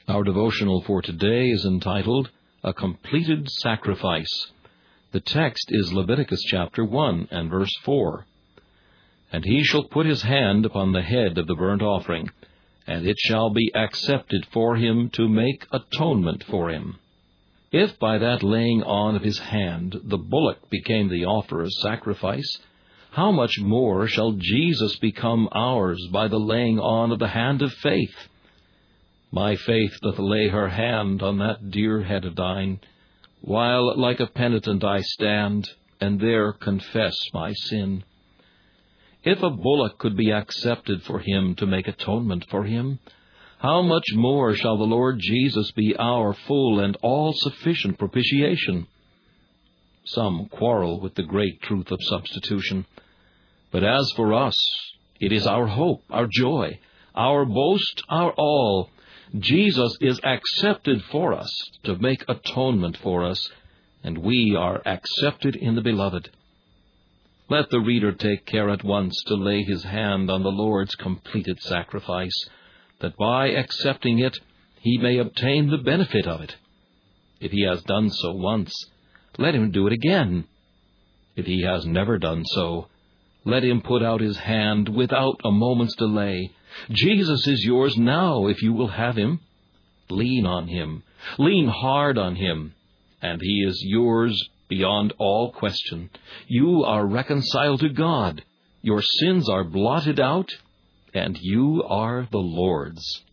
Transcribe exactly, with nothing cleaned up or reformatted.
Our devotional for today is entitled, A Completed Sacrifice. The text is Leviticus chapter one and verse four. And he shall put his hand upon the head of the burnt offering, and it shall be accepted for him to make atonement for him. If by that laying on of his hand the bullock became the offerer's sacrifice, how much more shall Jesus become ours by the laying on of the hand of faith? My faith doth lay her hand on that dear head of thine, while like a penitent I stand, and there confess my sin. If a bullock could be accepted for him to make atonement for him, how much more shall the Lord Jesus be our full and all-sufficient propitiation? Some quarrel with the great truth of substitution. But as for us, it is our hope, our joy, our boast, our all. Jesus is accepted for us to make atonement for us, and we are accepted in the Beloved. Let the reader take care at once to lay his hand on the Lord's completed sacrifice, that by accepting it he may obtain the benefit of it. If he has done so once, let him do it again. If he has never done so, let him put out his hand without a moment's delay. Jesus is yours now if you will have him. Lean on him, lean hard on him, and he is yours beyond all question. You are reconciled to God, your sins are blotted out, and you are the Lord's.